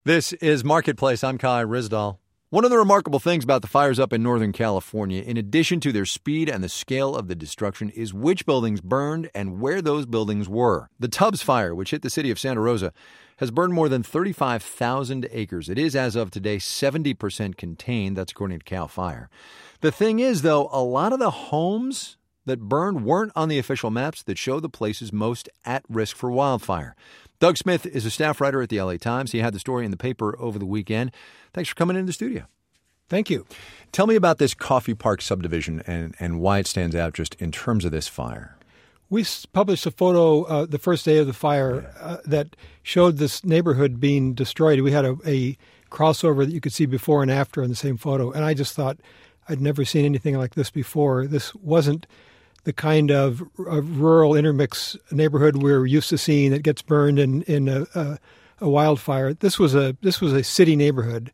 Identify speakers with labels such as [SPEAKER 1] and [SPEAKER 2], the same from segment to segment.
[SPEAKER 1] This is Marketplace. I'm Kai Ryssdal. One of the remarkable things about the fires up in Northern California, in addition to their speed and the scale of the destruction, is which buildings burned and where those buildings were. The Tubbs Fire, which hit the city of Santa Rosa, has burned more than 35,000 acres. It is, as of today, 70% contained. That's according to CAL FIRE. The thing is, though, a lot of the homes that burned weren't on the official maps that show the places most at risk for wildfire. Doug Smith is a staff writer at the LA Times. He had the story in the paper over the weekend. Thanks for coming into the studio.
[SPEAKER 2] Thank you.
[SPEAKER 1] Tell me about this Coffey Park subdivision and why it stands out just in terms of this fire.
[SPEAKER 2] We published a photo the first day of the fire that showed this neighborhood being destroyed. We had a crossover that you could see before and after in the same photo. And I just thought I'd never seen anything like this before. This wasn't the kind of rural intermix neighborhood we're used to seeing that gets burned in a wildfire. This was a city neighborhood.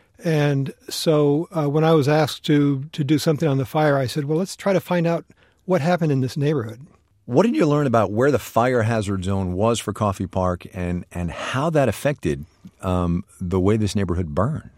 [SPEAKER 2] And so when I was asked to do something on the fire, I said, well, let's try to find out what happened in this neighborhood.
[SPEAKER 1] What did you learn about where the fire hazard zone was for Coffey Park and how that affected the way this neighborhood burned?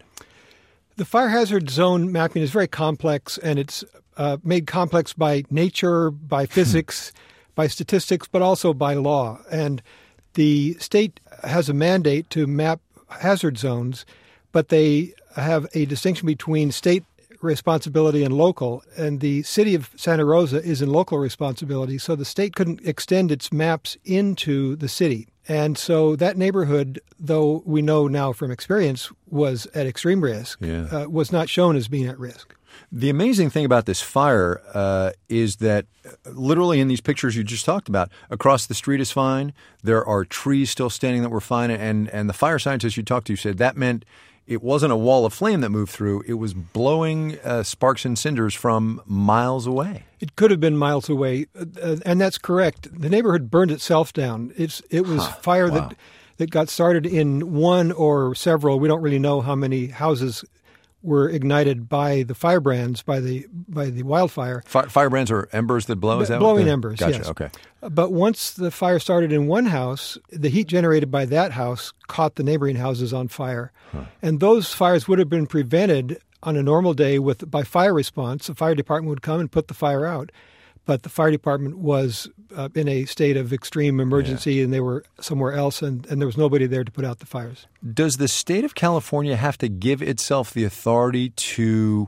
[SPEAKER 2] The fire hazard zone mapping is very complex, and it's made complex by nature, by physics, by statistics, but also by law. And the state has a mandate to map hazard zones, but they have a distinction between state responsibility and local. And the city of Santa Rosa is in local responsibility, so the state couldn't extend its maps into the city. And so that neighborhood, though we know now from experience was at extreme risk, was not shown as being at risk.
[SPEAKER 1] The amazing thing about this fire is that literally in these pictures you just talked about, across the street is fine. There are trees still standing that were fine. And the fire scientist you talked to said that meant it wasn't a wall of flame that moved through. It was blowing sparks and cinders from miles away.
[SPEAKER 2] It could have been miles away, and that's correct. The neighborhood burned itself down. It was fire that got started in one or several. We don't really know how many houses were ignited by the firebrands, by the wildfire.
[SPEAKER 1] Firebrands are embers that blow? Is that
[SPEAKER 2] blowing embers,
[SPEAKER 1] gotcha,
[SPEAKER 2] yes.
[SPEAKER 1] Okay.
[SPEAKER 2] But once the fire started in one house, the heat generated by that house caught the neighboring houses on fire. And those fires would have been prevented on a normal day by fire response. The fire department would come and put the fire out. But the fire department was in a state of extreme emergency, and they were somewhere else, and there was nobody there to put out the fires.
[SPEAKER 1] Does the state of California have to give itself the authority to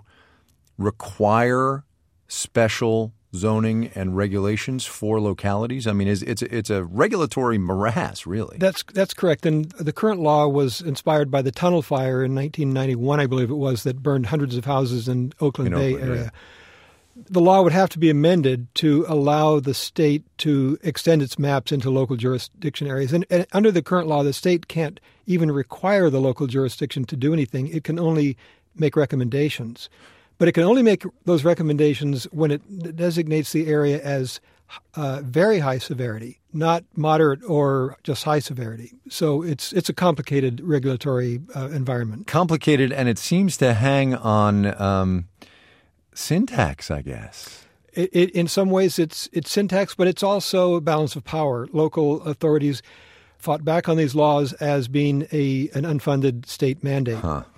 [SPEAKER 1] require special zoning and regulations for localities? I mean, it's a regulatory morass, really.
[SPEAKER 2] That's correct. And the current law was inspired by the Tunnel Fire in 1991, I believe it was, that burned hundreds of houses in Oakland Bay area. Yeah. The law would have to be amended to allow the state to extend its maps into local jurisdiction areas. And under the current law, the state can't even require the local jurisdiction to do anything. It can only make recommendations. But it can only make those recommendations when it designates the area as very high severity, not moderate or just high severity. So it's a complicated regulatory environment.
[SPEAKER 1] Complicated, and it seems to hang on syntax, I guess.
[SPEAKER 2] In some ways, it's syntax, but it's also a balance of power. Local authorities fought back on these laws as being an unfunded state mandate.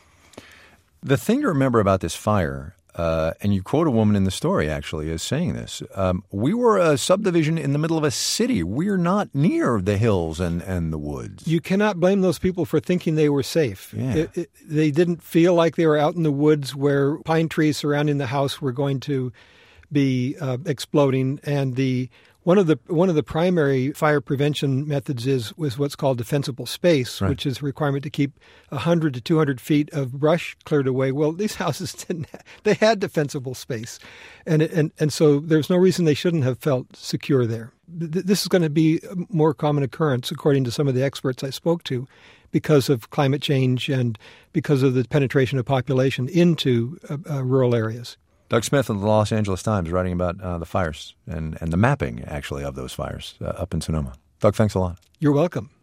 [SPEAKER 1] The thing to remember about this fire, and you quote a woman in the story, actually, as saying this, we were a subdivision in the middle of a city. We're not near the hills and the woods.
[SPEAKER 2] You cannot blame those people for thinking they were safe.
[SPEAKER 1] Yeah.
[SPEAKER 2] They didn't feel like they were out in the woods where pine trees surrounding the house were going to be exploding. And one of the primary fire prevention methods was what's called defensible space,
[SPEAKER 1] right,
[SPEAKER 2] which is a requirement to keep 100 to 200 feet of brush cleared away. Well, these houses didn't. They had defensible space, and so there's no reason they shouldn't have felt secure there. This is going to be a more common occurrence, according to some of the experts I spoke to, because of climate change and because of the penetration of population into rural areas.
[SPEAKER 1] Doug Smith of the Los Angeles Times writing about the fires and the mapping, actually, of those fires up in Sonoma. Doug, thanks a lot.
[SPEAKER 2] You're welcome.